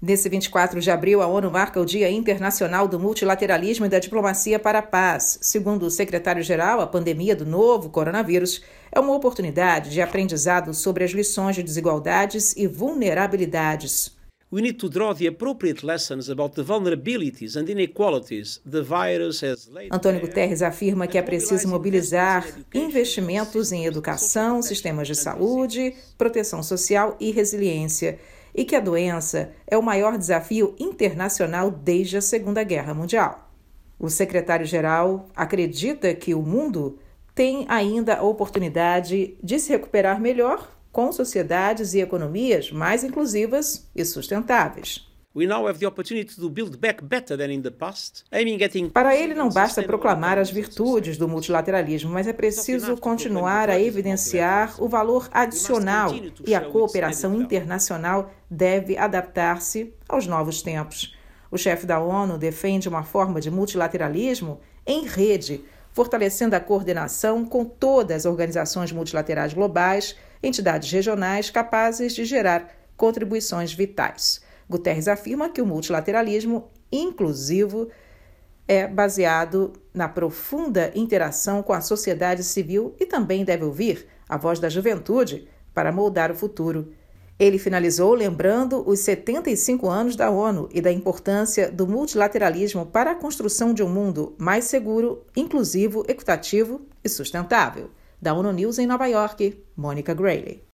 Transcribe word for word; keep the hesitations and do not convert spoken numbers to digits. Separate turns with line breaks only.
Nesse vinte e quatro de abril, a ONU marca o Dia Internacional do Multilateralismo e da Diplomacia para a Paz. Segundo o secretário-geral, a pandemia do novo coronavírus é uma oportunidade de aprendizado sobre as lições de desigualdades e vulnerabilidades.
We need to draw the appropriate lessons about the vulnerabilities and inequalities the virus has laid.
Antônio Guterres afirma que é preciso mobilizar investimentos em educação, sistemas de saúde, proteção social e resiliência, e que a doença é o maior desafio internacional desde a Segunda Guerra Mundial. O secretário-geral acredita que o mundo tem ainda a oportunidade de se recuperar melhor com sociedades e economias mais inclusivas e sustentáveis.
We now have the opportunity to build back better than in the past, aiming at.
Para ele, não basta proclamar as virtudes do multilateralismo, mas é preciso continuar a evidenciar o valor adicional e a cooperação internacional deve adaptar-se aos novos tempos. O chefe da ONU defende uma forma de multilateralismo em rede, fortalecendo a coordenação com todas as organizações multilaterais globais, entidades regionais capazes de gerar contribuições vitais. Guterres afirma que o multilateralismo inclusivo é baseado na profunda interação com a sociedade civil e também deve ouvir a voz da juventude para moldar o futuro. Ele finalizou lembrando os setenta e cinco anos da ONU e da importância do multilateralismo para a construção de um mundo mais seguro, inclusivo, equitativo e sustentável. Da ONU News em Nova York, Mônica Grayley.